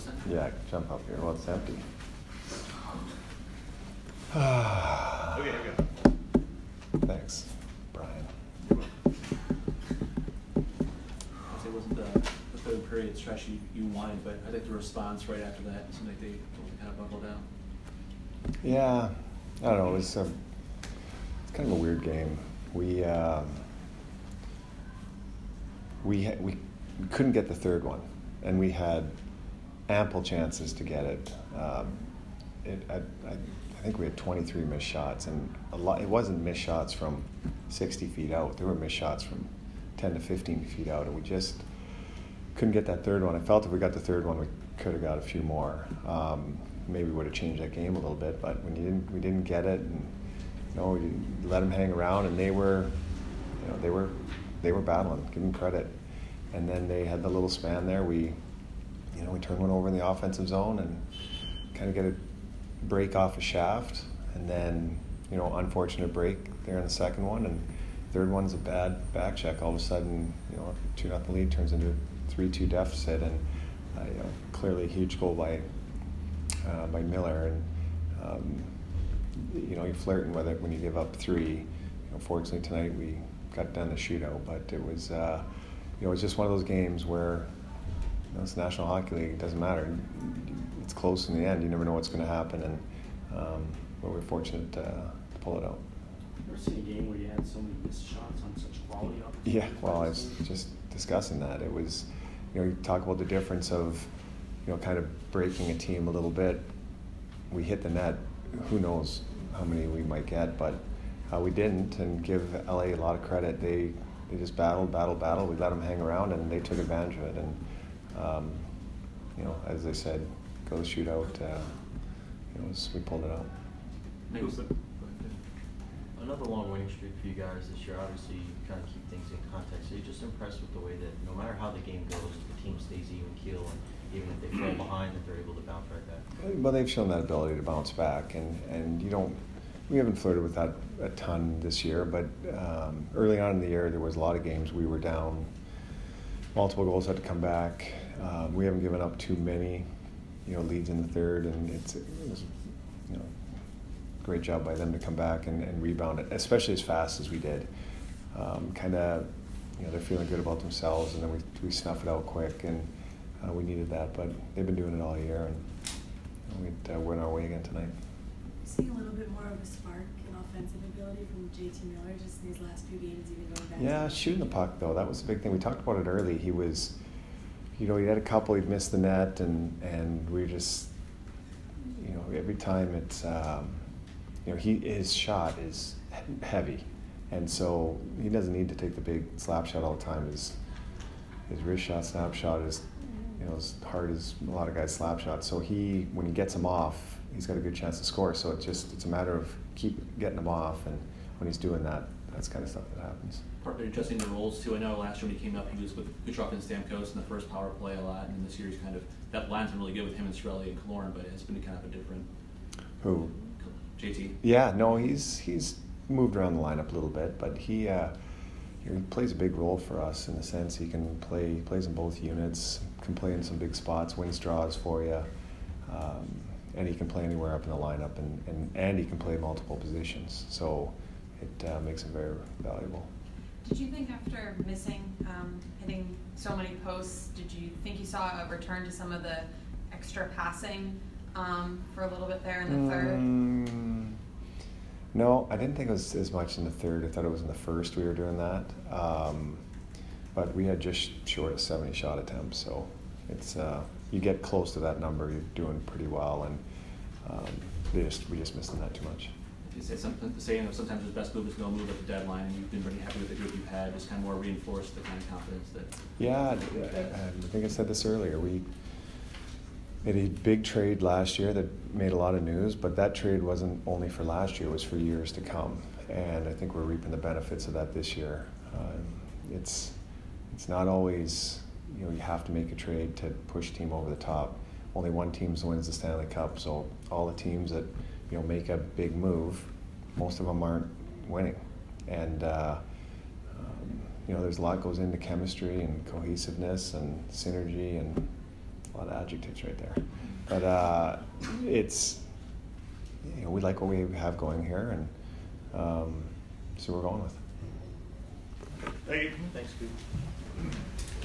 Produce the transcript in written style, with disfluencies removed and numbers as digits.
center? Yeah, jump up here. Well, it's empty. Okay, here we go. Thanks, Brian. It wasn't the third period stretch you wanted, but I think the response right after that seemed like they kind of buckled down. Yeah, I don't know. It's kind of a weird game. We couldn't get the third one, and we had ample chances to get it. I think we had 23 missed shots, and a lot. It wasn't missed shots from 60 feet out. There were missed shots from 10 to 15 feet out, and we just couldn't get that third one. I felt if we got the third one, we could have got a few more. Maybe would have changed that game a little bit, but when we didn't get it, and you let them hang around, and they were battling. Give them credit, and then they had the little span there. We turned one over in the offensive zone and kind of get a break off a shaft, and then unfortunate break there in the second one, and third one's a bad back check. All of a sudden, 2-0 lead turns into a 3-2 deficit, and clearly a huge goal by Miller, and you're flirting with it when you give up three. Fortunately tonight we got done the shootout, but it was it was just one of those games where it's National Hockey League. It doesn't matter. It's close in the end. You never know what's going to happen, and but we're fortunate to pull it out. Never seen a game where you had so many missed shots on such quality opportunities. Yeah, well, I was just discussing that. It was, you talk about the difference of, kind of breaking a team a little bit. We hit the net. Who knows how many we might get, but we didn't. And give LA a lot of credit. They just battled. We let them hang around, and they took advantage of it. And as they said, go the shootout. We pulled it out. Another long winning streak for you guys this year. Obviously, you kind of keep things in context. So you're just impressed with the way that no matter how the game goes, the team stays even keel, and even if they fall behind, that they're able to bounce right back. Well, they've shown that ability to bounce back, and we haven't flirted with that a ton this year, but early on in the year there was a lot of games we were down, multiple goals had to come back. We haven't given up too many, leads in the third, and it was, great job by them to come back and rebound it, especially as fast as we did. They're feeling good about themselves, and then we snuff it out quick, and we needed that, but they've been doing it all year, and we're on our way again tonight. Seeing a little bit more of a spark in offensive ability from JT Miller just in these last few games, even going back. Yeah, shooting the puck though, that was the big thing. We talked about it early. He was, he had a couple. He'd missed the net, and we just, every time it's, his shot is heavy, and so he doesn't need to take the big slap shot all the time. His wrist shot, snap shot is, as hard as a lot of guys' slap shots. So when he gets him off, he's got a good chance to score. So it's a matter of keep getting him off, and when he's doing that, that's kind of stuff that happens. Partly adjusting the roles too. I know last year when he came up, he was with Kucherov and Stamkos in the first power play a lot, and this year he's that line's been really good with him and Cirelli and Killorn, but it's been kind of a different. Who? JT. Yeah, no, he's moved around the lineup a little bit, but he plays a big role for us in the sense he plays in both units, can play in some big spots, wins draws for you, and he can play anywhere up in the lineup, and he can play multiple positions, so it makes him very valuable. Did you think after missing, hitting so many posts, did you think you saw a return to some of the extra passing for a little bit there in the third? No, I didn't think it was as much in the third. I thought it was in the first we were doing that. But we had just short of 70 shot attempts, so it's you get close to that number, you're doing pretty well, and we just missed the net too much. You say sometimes his best move is no move at the deadline, and you've been pretty happy with the group you've had, just kind of more reinforced the kind of confidence that. Yeah, I think I said this earlier. We made a big trade last year that made a lot of news, but that trade wasn't only for last year, it was for years to come. And I think we're reaping the benefits of that this year. It's not always, you have to make a trade to push a team over the top. Only one team wins the Stanley Cup, so all the teams that, make a big move, most of them aren't winning. And, there's a lot goes into chemistry and cohesiveness and synergy, and a lot of adjectives right there. But it's, you know, we like what we have going here, and so we're going with it. Thanks, Scoop.